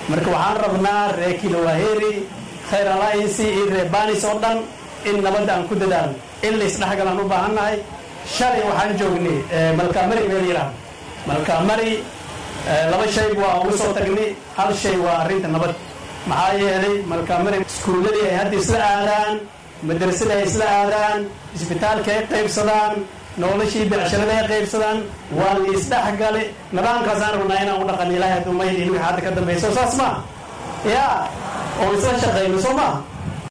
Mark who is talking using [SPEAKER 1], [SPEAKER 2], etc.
[SPEAKER 1] marka waxaan rabnaa reer Kilwaheri khayr alliance iyo reer Banis oo dhan in nabad aan ku dadaalno in la isdhexgalaan u baahannahay shalay waxaan joognay malkaamari meelira malkaamari laba shay waa ugu soo tagnay hal shay waa arrinta nabad maxaa yeelay malkaamari iskuuladii ay hadda isla aadaan madrasada ay isla aadaan isbitaalka ay qaybsadaan noloshii becsharada ay qaybsadaan waa la isdhexgalay nidaamkaas aan rabnaa inaan u dhaqan ilaahay dumayl in wixii hadda ka dambayso saas ma yaa oo isla shaqeyno soo ma